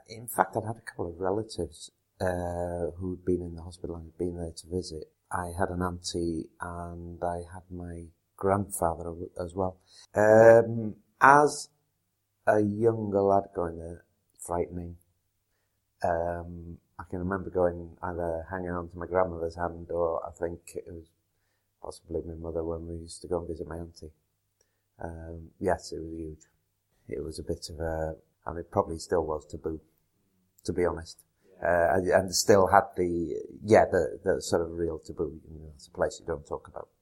In fact, I'd had a couple of relatives who'd been in the hospital and had been there to visit. I had an auntie and I had my grandfather as well. As a younger lad going there, frightening. I can remember going either hanging on to my grandmother's hand, or I think it was possibly my mother when we used to go and visit my auntie. Yes, it was huge. It was a bit of and it probably still was taboo, to be honest. And still had the sort of real taboo. It's a place you don't talk about.